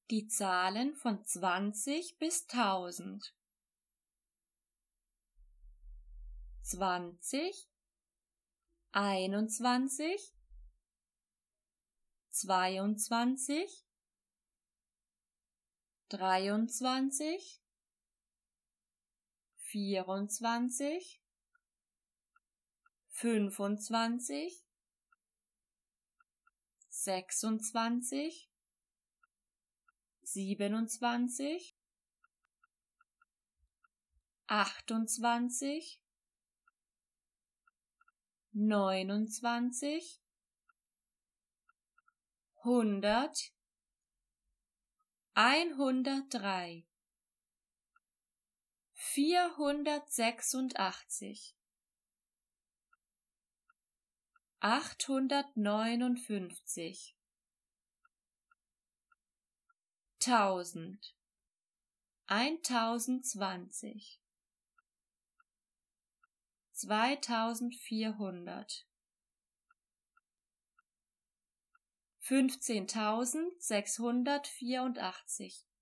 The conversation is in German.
die Zahlen von 20 bis 1000. 20, 21, 22, 23, 24, 25, 26, 27, 28, 29, 100, 103, 486, 859, 1000, 1020, 2400, 15.684,